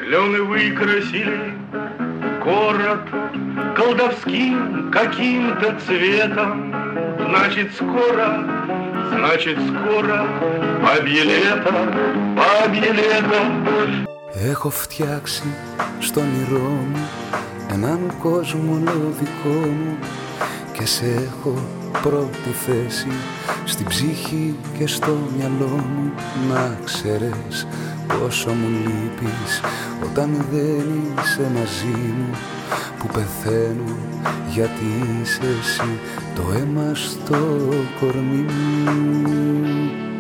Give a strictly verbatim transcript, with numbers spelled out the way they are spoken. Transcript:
Клены выкрасили город колдовским каким-то цветом. Значит, скоро, значит, скоро бабье лето, бабье лето. Έχω φτιάξει στον όνειρό μου έναν κόσμο όλο δικό μου και σε έχω πρώτη θέση στην ψυχή και στο μυαλό μου. Να ξέρεις πόσο μου λείπεις όταν δεν είσαι μαζί μου, που πεθαίνω γιατί είσαι εσύ το αίμα στο κορμί μου.